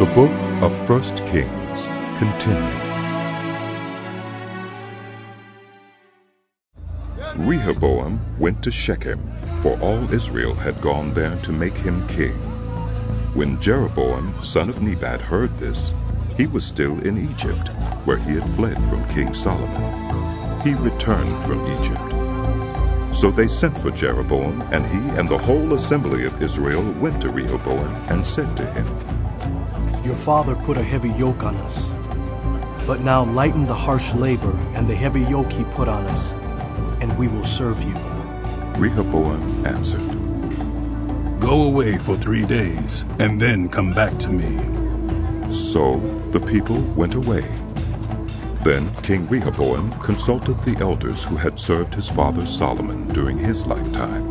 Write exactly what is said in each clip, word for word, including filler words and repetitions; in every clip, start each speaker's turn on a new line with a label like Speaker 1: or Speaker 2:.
Speaker 1: The book of First Kings continued. Rehoboam went to Shechem, for all Israel had gone there to make him king. When Jeroboam, son of Nebat, heard this, he was still in Egypt, where he had fled from King Solomon. He returned from Egypt. So they sent for Jeroboam, and he and the whole assembly of Israel went to Rehoboam and said to him,
Speaker 2: Your father put a heavy yoke on us, but now lighten the harsh labor and the heavy yoke he put on us, and we will serve you.
Speaker 1: Rehoboam answered,
Speaker 3: Go away for three days, and then come back to me.
Speaker 1: So the people went away. Then King Rehoboam consulted the elders who had served his father Solomon during his lifetime.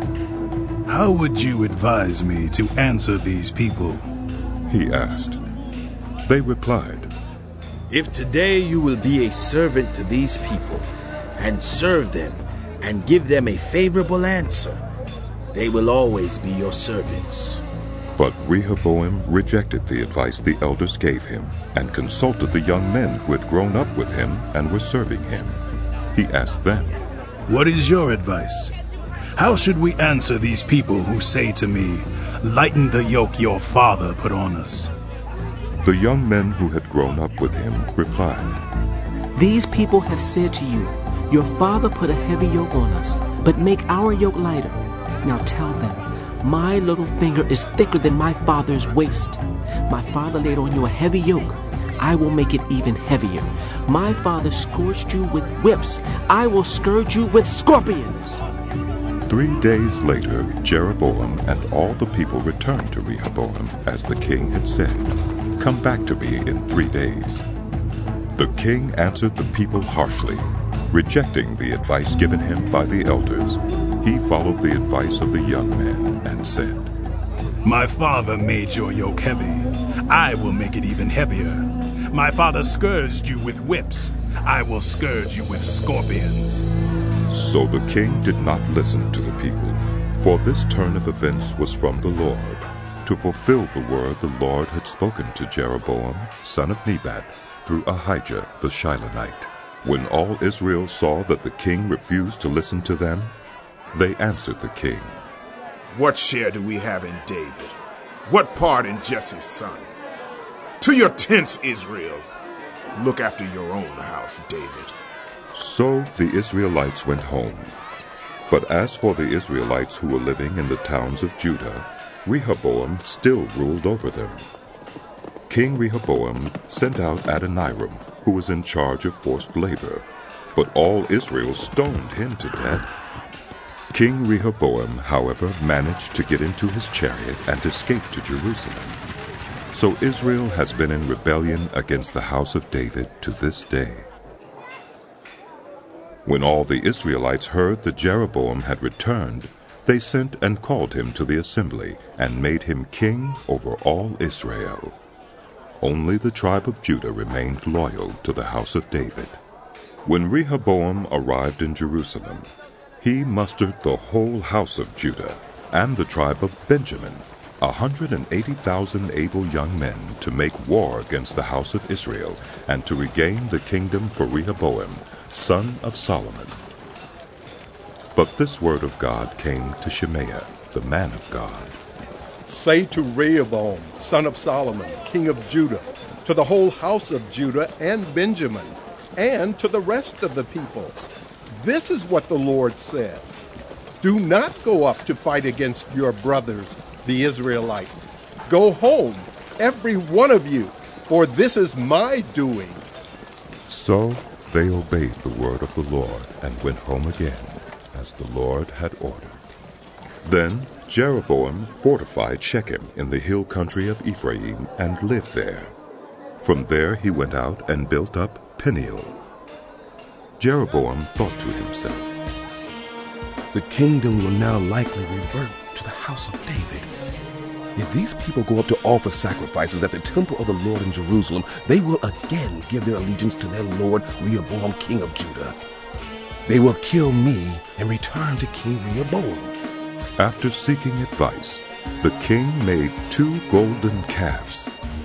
Speaker 3: How would you advise me to answer these people?
Speaker 1: He asked. They replied,
Speaker 4: If today you will be a servant to these people, and serve them, and give them a favorable answer, they will always be your servants.
Speaker 1: But Rehoboam rejected the advice the elders gave him, and consulted the young men who had grown up with him and were serving him. He asked them,
Speaker 3: What is your advice? How should we answer these people who say to me, Lighten the yoke your father put on us?
Speaker 1: The young men who had grown up with him replied,
Speaker 5: These people have said to you, Your father put a heavy yoke on us, but make our yoke lighter. Now tell them, My little finger is thicker than my father's waist. My father laid on you a heavy yoke. I will make it even heavier. My father scourged you with whips. I will scourge you with scorpions.
Speaker 1: Three days later, Jeroboam and all the people returned to Rehoboam, as the king had said, Come back to me in three days. The king answered the people harshly, rejecting the advice given him by the elders. He followed the advice of the young men and said,
Speaker 3: My father made your yoke heavy. I will make it even heavier. My father scourged you with whips. I will scourge you with scorpions.
Speaker 1: So the king did not listen to the people, for this turn of events was from the Lord, to fulfill the word the Lord had spoken to Jeroboam, son of Nebat, through Ahijah the Shilonite. When all Israel saw that the king refused to listen to them, they answered the king,
Speaker 6: What share do we have in David? What part in Jesse's son? To your tents, Israel! Look after your own house, David.
Speaker 1: So the Israelites went home. But as for the Israelites who were living in the towns of Judah, Rehoboam still ruled over them. King Rehoboam sent out Adoniram, who was in charge of forced labor, but all Israel stoned him to death. King Rehoboam, however, managed to get into his chariot and escape to Jerusalem. So Israel has been in rebellion against the house of David to this day. When all the Israelites heard that Jeroboam had returned, they sent and called him to the assembly and made him king over all Israel. Only the tribe of Judah remained loyal to the house of David. When Rehoboam arrived in Jerusalem, he mustered the whole house of Judah and the tribe of Benjamin, a hundred and eighty thousand able young men, to make war against the house of Israel and to regain the kingdom for Rehoboam, son of Solomon. But this word of God came to Shemaiah, the man of God.
Speaker 7: Say to Rehoboam, son of Solomon, king of Judah, to the whole house of Judah and Benjamin, and to the rest of the people, This is what the Lord says. Do not go up to fight against your brothers, the Israelites. Go home, every one of you, for this is my doing.
Speaker 1: So they obeyed the word of the Lord and went home again, as the Lord had ordered. Then Jeroboam fortified Shechem in the hill country of Ephraim and lived there. From there he went out and built up Peniel. Jeroboam thought to himself,
Speaker 8: The kingdom will now likely revert to the house of David. If these people go up to offer sacrifices at the temple of the Lord in Jerusalem, they will again give their allegiance to their Lord Rehoboam, king of Judah. They will kill me and return to King Rehoboam.
Speaker 1: After seeking advice, the king made two golden calves.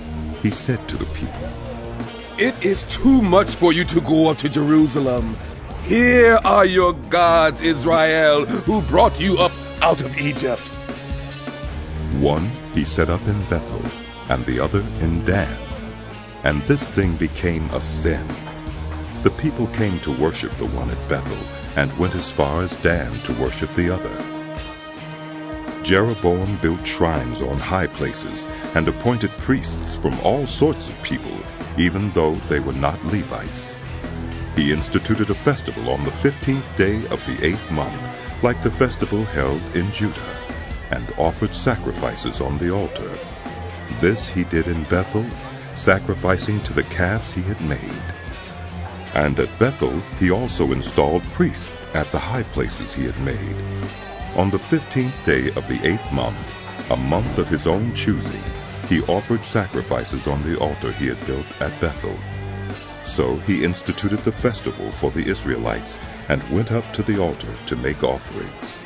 Speaker 1: he said to the people,
Speaker 8: "It is too much for you to go up to Jerusalem. Here are your gods, Israel, who brought you up out of Egypt."
Speaker 1: One he set up in Bethel, and the other in Dan. And this thing became a sin. The people came to worship the one at Bethel, and went as far as Dan to worship the other. Jeroboam built shrines on high places, and appointed priests from all sorts of people, even though they were not Levites. He instituted a festival on the fifteenth day of the eighth month, like the festival held in Judah, and offered sacrifices on the altar. This he did in Bethel, sacrificing to the calves he had made. And at Bethel he also installed priests at the high places he had made. On the fifteenth day of the eighth month, a month of his own choosing, he offered sacrifices on the altar he had built at Bethel. So he instituted the festival for the Israelites, and went up to the altar to make offerings.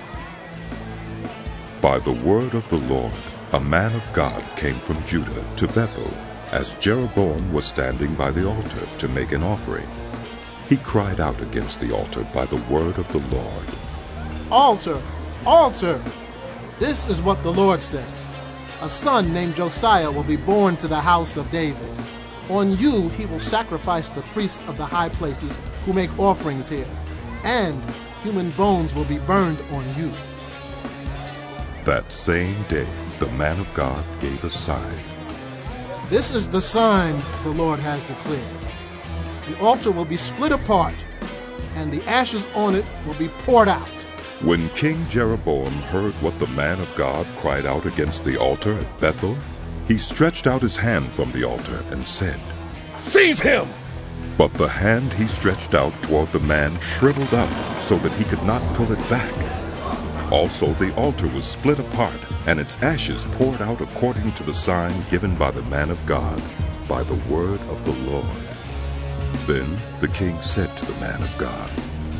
Speaker 1: By the word of the Lord, a man of God came from Judah to Bethel, as Jeroboam was standing by the altar to make an offering. He cried out against the altar by the word of the Lord.
Speaker 9: "Altar! Altar! This is what the Lord says. A son named Josiah will be born to the house of David. On you he will sacrifice the priests of the high places who make offerings here, and human bones will be burned on you."
Speaker 1: That same day the man of God gave a sign.
Speaker 9: "This is the sign the Lord has declared. The altar will be split apart, and the ashes on it will be poured out."
Speaker 1: When King Jeroboam heard what the man of God cried out against the altar at Bethel, he stretched out his hand from the altar and said,
Speaker 8: "Seize him!"
Speaker 1: But the hand he stretched out toward the man shriveled up so that he could not pull it back. Also the altar was split apart, and its ashes poured out according to the sign given by the man of God, by the word of the Lord. Then the king said to the man of God,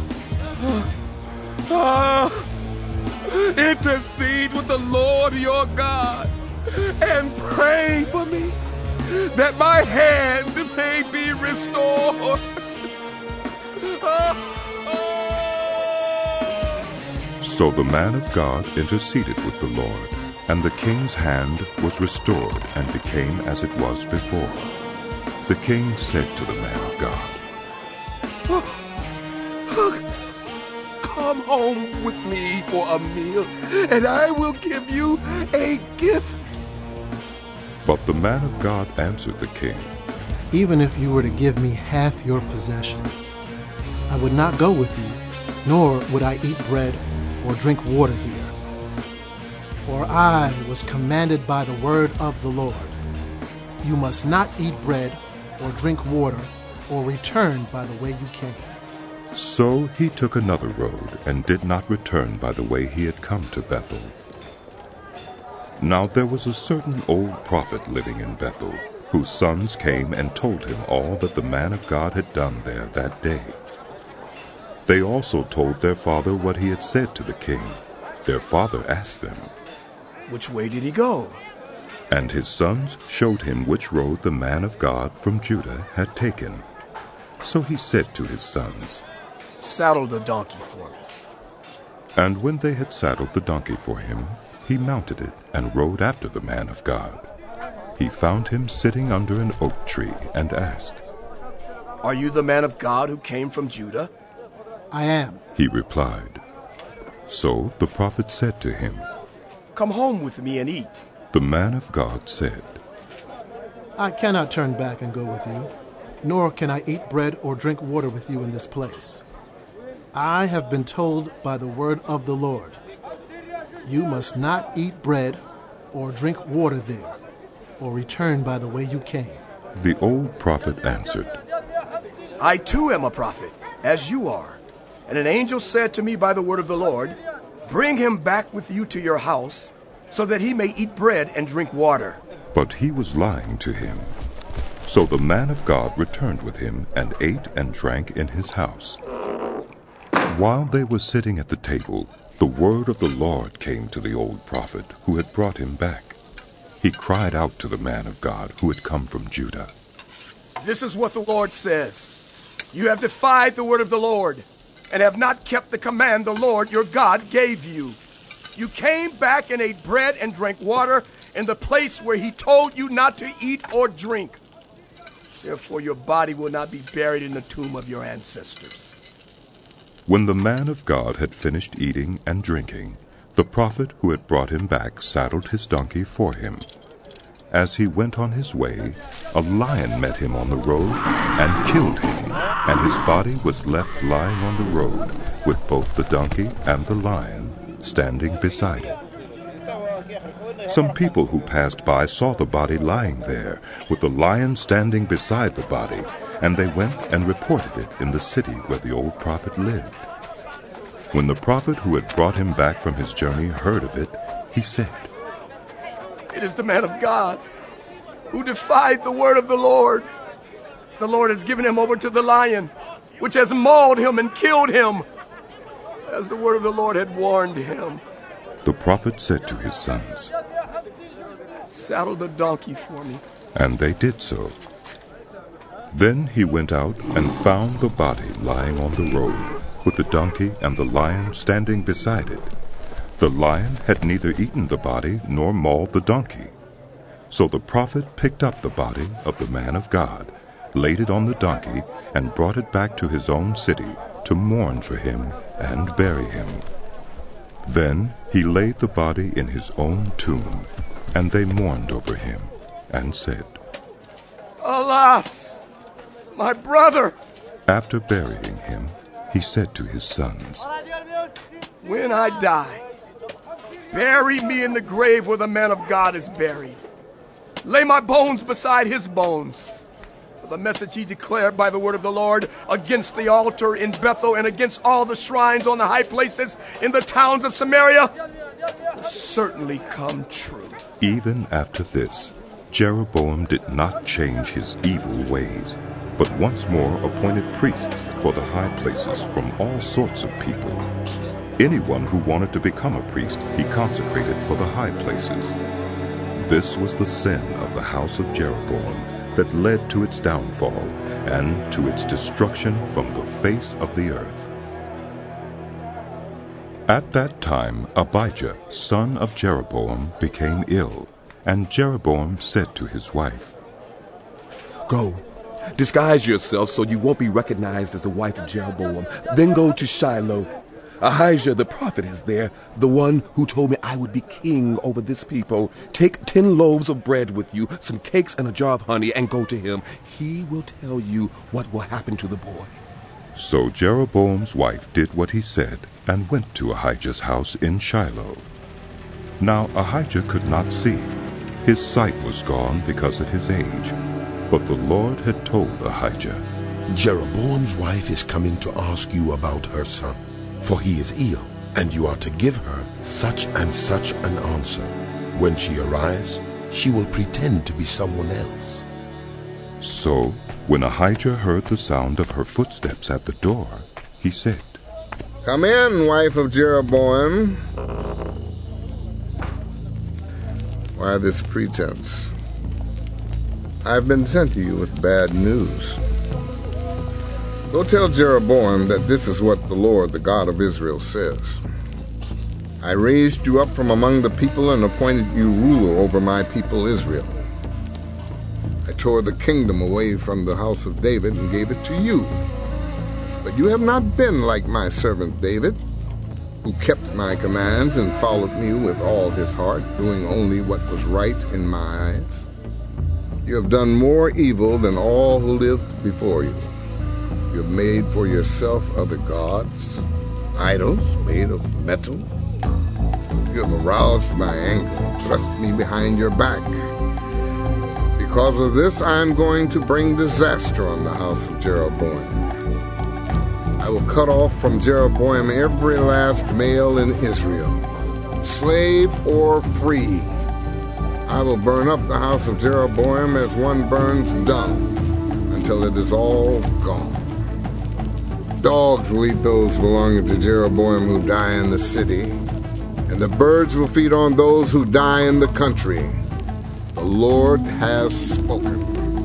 Speaker 8: Ah, intercede with the Lord your God, and pray for me, that my hand may be restored.
Speaker 1: So the man of God interceded with the Lord, and the king's hand was restored and became as it was before. The king said to the man of God,
Speaker 8: Come home with me for a meal, and I will give you a gift.
Speaker 1: But the man of God answered the king,
Speaker 9: "Even if you were to give me half your possessions, I would not go with you, nor would I eat bread or drink water here. For I was commanded by the word of the Lord, you must not eat bread or drink water or return by the way you came."
Speaker 1: So he took another road and did not return by the way he had come to Bethel. Now there was a certain old prophet living in Bethel, whose sons came and told him all that the man of God had done there that day. They also told their father what he had said to the king. Their father asked them,
Speaker 10: "Which way did he go?"
Speaker 1: And his sons showed him which road the man of God from Judah had taken. So he said to his sons,
Speaker 10: "Saddle the donkey for me."
Speaker 1: And when they had saddled the donkey for him, he mounted it and rode after the man of God. He found him sitting under an oak tree and asked,
Speaker 10: "Are you the man of God who came from Judah?"
Speaker 9: "I am,"
Speaker 1: he replied. So the prophet said to him,
Speaker 10: "Come home with me and eat."
Speaker 1: The man of God said,
Speaker 9: "I cannot turn back and go with you, nor can I eat bread or drink water with you in this place. I have been told by the word of the Lord, you must not eat bread or drink water there, or return by the way you came."
Speaker 1: The old prophet answered,
Speaker 10: "I too am a prophet, as you are. And an angel said to me by the word of the Lord, bring him back with you to your house, so that he may eat bread and drink water."
Speaker 1: But he was lying to him. So the man of God returned with him and ate and drank in his house. While they were sitting at the table, the word of the Lord came to the old prophet who had brought him back. he cried out to the man of God who had come from Judah.
Speaker 10: This is what the Lord says. You have defied the word of the Lord, and have not kept the command the Lord your God gave you. You came back and ate bread and drank water in the place where he told you not to eat or drink. Therefore your body will not be buried in the tomb of your ancestors.
Speaker 1: When the man of God had finished eating and drinking, the prophet who had brought him back saddled his donkey for him. As he went on his way, a lion met him on the road and killed him, and his body was left lying on the road with both the donkey and the lion standing beside it. Some people who passed by saw the body lying there, with the lion standing beside the body, and they went and reported it in the city where the old prophet lived. When the prophet who had brought him back from his journey heard of it, he said,
Speaker 10: It is the man of God who defied the word of the Lord. The Lord has given him over to the lion, which has mauled him and killed him, as the word of the Lord had warned him.
Speaker 1: The prophet said to his sons,
Speaker 10: Saddle the donkey for me.
Speaker 1: And they did so. Then he went out and found the body lying on the road, with the donkey and the lion standing beside it. The lion had neither eaten the body nor mauled the donkey. So the prophet picked up the body of the man of God, laid it on the donkey, and brought it back to his own city to mourn for him and bury him. Then he laid the body in his own tomb, and they mourned over him and said,
Speaker 10: Alas, my brother!
Speaker 1: After burying him, he said to his sons,
Speaker 10: When I die, bury me in the grave where the man of God is buried. Lay my bones beside his bones. For the message he declared by the word of the Lord against the altar in Bethel and against all the shrines on the high places in the towns of Samaria will certainly come true.
Speaker 1: Even after this, Jeroboam did not change his evil ways, but once more appointed priests for the high places from all sorts of people. Anyone who wanted to become a priest, he consecrated for the high places. This was the sin of the house of Jeroboam that led to its downfall and to its destruction from the face of the earth. At that time, Abijah, son of Jeroboam, became ill, and Jeroboam said to his wife,
Speaker 8: Go, disguise yourself so you won't be recognized as the wife of Jeroboam. Then go to Shiloh. Ahijah the prophet is there, the one who told me I would be king over this people. Take ten loaves of bread with you, some cakes and a jar of honey, and go to him. He will tell you what will happen to the boy.
Speaker 1: So Jeroboam's wife did what he said, and went to Ahijah's house in Shiloh. Now Ahijah could not see. His sight was gone because of his age. But the Lord had told Ahijah,
Speaker 11: Jeroboam's wife is coming to ask you about her son, for he is ill, and you are to give her such and such an answer. When she arrives, she will pretend to be someone else.
Speaker 1: So, when Ahijah heard the sound of her footsteps at the door, he said,
Speaker 12: Come in, wife of Jeroboam. Why this pretense? I've been sent to you with bad news. Go tell Jeroboam that this is what the Lord, the God of Israel, says. I raised you up from among the people and appointed you ruler over my people Israel. I tore the kingdom away from the house of David and gave it to you. But you have not been like my servant David, who kept my commands and followed me with all his heart, doing only what was right in my eyes. You have done more evil than all who lived before you. You have made for yourself other gods, idols made of metal. You have aroused my anger, thrust me behind your back. Because of this, I am going to bring disaster on the house of Jeroboam. I will cut off from Jeroboam every last male in Israel, slave or free. I will burn up the house of Jeroboam as one burns dung, until it is all gone. Dogs will eat those belonging to Jeroboam who die in the city, and the birds will feed on those who die in the country. The Lord has spoken.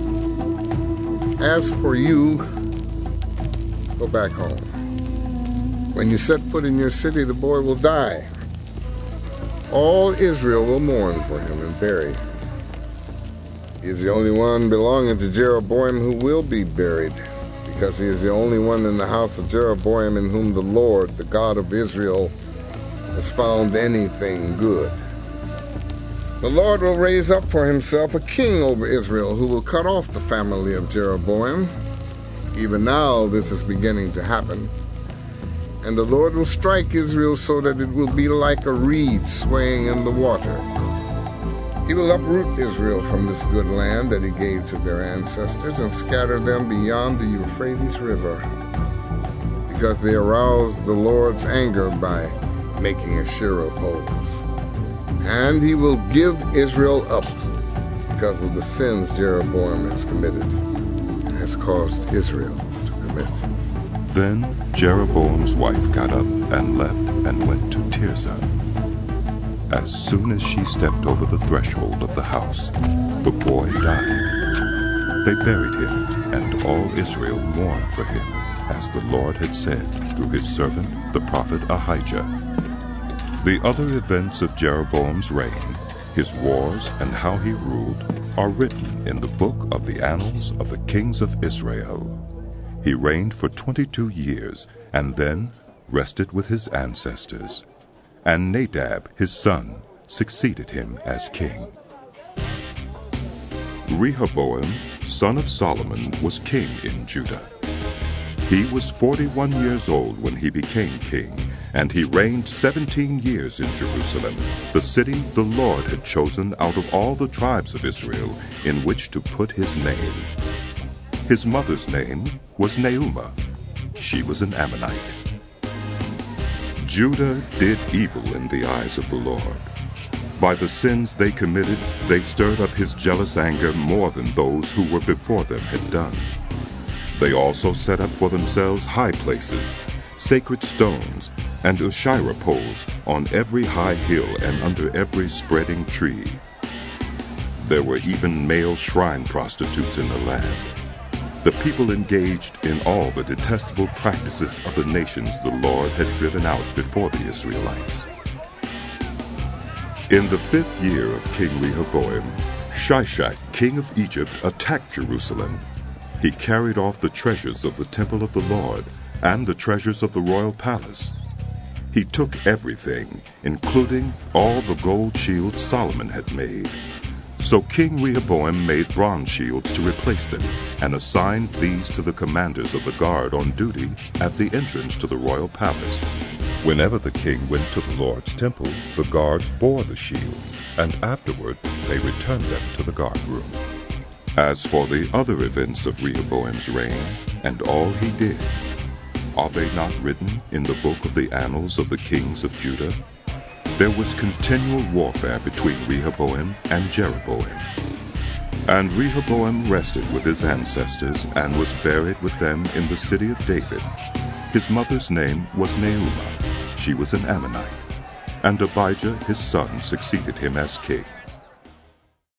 Speaker 12: As for you, go back home. When you set foot in your city, the boy will die. All Israel will mourn for him and bury him. He is the only one belonging to Jeroboam who will be buried, because he is the only one in the house of Jeroboam in whom the Lord, the God of Israel, has found anything good. The Lord will raise up for himself a king over Israel who will cut off the family of Jeroboam. Even now this is beginning to happen. And the Lord will strike Israel so that it will be like a reed swaying in the water. He will uproot Israel from this good land that he gave to their ancestors and scatter them beyond the Euphrates River, because they aroused the Lord's anger by making Asherah poles. And he will give Israel up because of the sins Jeroboam has committed and has caused Israel to commit.
Speaker 1: Then Jeroboam's wife got up and left and went to Tirzah. As soon as she stepped over the threshold of the house, the boy died. They buried him, and all Israel mourned for him, as the Lord had said through his servant the prophet Ahijah. The other events of Jeroboam's reign, his wars, and how he ruled, are written in the book of the annals of the kings of Israel. He reigned for twenty-two years, and then rested with his ancestors. And Nadab, his son, succeeded him as king. Rehoboam, son of Solomon, was king in Judah. He was forty-one years old when he became king, and he reigned seventeen years in Jerusalem, the city the Lord had chosen out of all the tribes of Israel in which to put his name. His mother's name was Naamah. She was an Ammonite. Judah did evil in the eyes of the Lord. By the sins they committed, they stirred up his jealous anger more than those who were before them had done. They also set up for themselves high places, sacred stones, and Asherah poles on every high hill and under every spreading tree. There were even male shrine prostitutes in the land. The people engaged in all the detestable practices of the nations the Lord had driven out before the Israelites. In the fifth year of King Rehoboam, Shishak, king of Egypt, attacked Jerusalem. He carried off the treasures of the temple of the Lord and the treasures of the royal palace. He took everything, including all the gold shields Solomon had made. So King Rehoboam made bronze shields to replace them, and assigned these to the commanders of the guard on duty at the entrance to the royal palace. Whenever the king went to the Lord's temple, the guards bore the shields, and afterward they returned them to the guard room. As for the other events of Rehoboam's reign, and all he did, are they not written in the book of the annals of the kings of Judah? There was continual warfare between Rehoboam and Jeroboam. And Rehoboam rested with his ancestors and was buried with them in the city of David. His mother's name was Naamah. She was an Ammonite. And Abijah his son succeeded him as king.